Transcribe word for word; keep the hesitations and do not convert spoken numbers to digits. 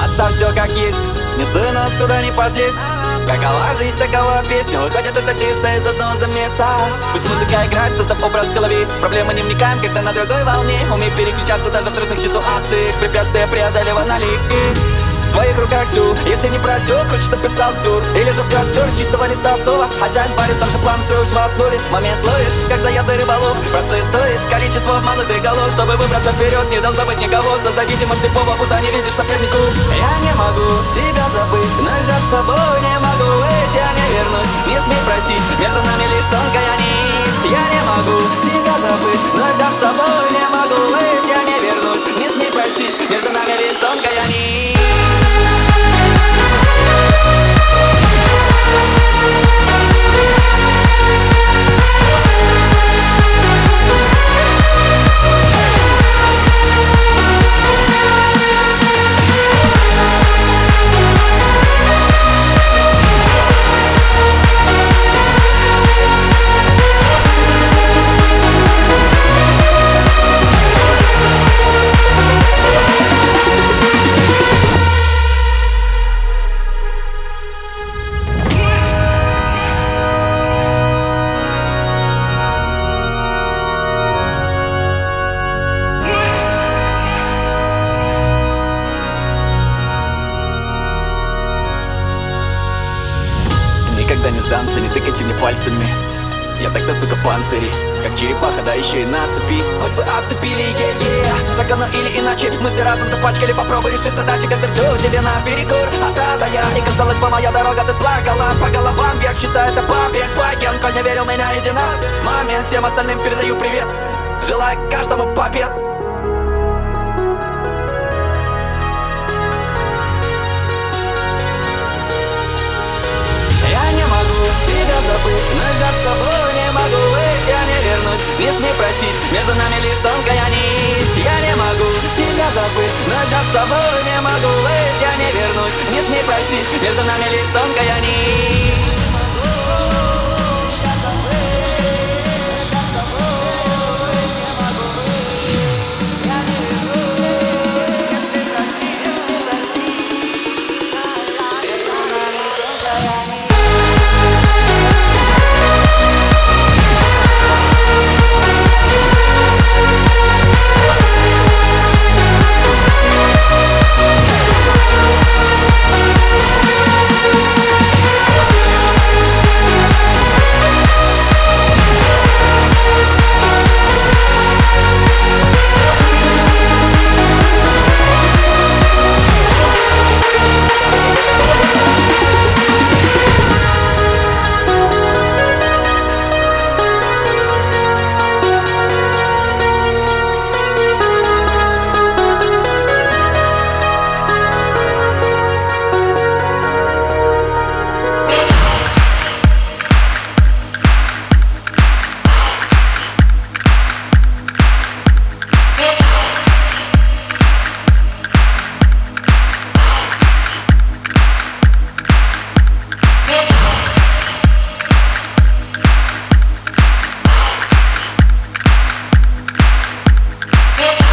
Оставь все как есть, не суй нас куда не подлезть. Какова жизнь, такова песня. Выходит это чисто из одного замеса. Пусть музыка играет, создав образ в голове. Проблемы не вникаем, когда на другой волне. Умей переключаться даже в трудных ситуациях. Препятствия преодолевая налегке. В твоих руках все, если не просек, хоть что писал стюр. Или же в костер с чистого листа снова. Хозяин парень, сам же план строишь в основе. Момент ловишь, как заятый рыболов. Процесс стоит количество обманутых голов. Чтобы выбраться вперед, не должно быть никого. Создай видимость слепого, будто не видишь сопернику. Я не могу тебя забыть, но взять с собой не могу. Ведь я не вернусь, не смей просить. Между нами лишь тонкая нить. Я не могу тебя забыть, но взять с собой не могу. Ведь я не вернусь, не смей просить. Между нами лишь тонкая нить. Никогда не сдамся, не тыкайте мне пальцами. Я так-то, сука, в панцире, как черепаха, да еще и на цепи. Хоть бы отцепили, е-е. Так оно или иначе, мысли разом запачкали. Попробуй решить задачи, когда все тебе наперекор. А та-да я, и казалось бы, моя дорога, ты плакала по головам вверх, считай это побег. Байкен, коль не верил, меня едина. Момент, всем остальным передаю привет. Желаю каждому побед. Тебя забыть, но взять с собой не могу. Ведь я не вернусь, не смей просить. Между нами лишь тонкая нить. Я не могу тебя забыть, но взять с собой не могу. Ведь я не вернусь, не смей просить. Между нами лишь тонкая нить. Yeah.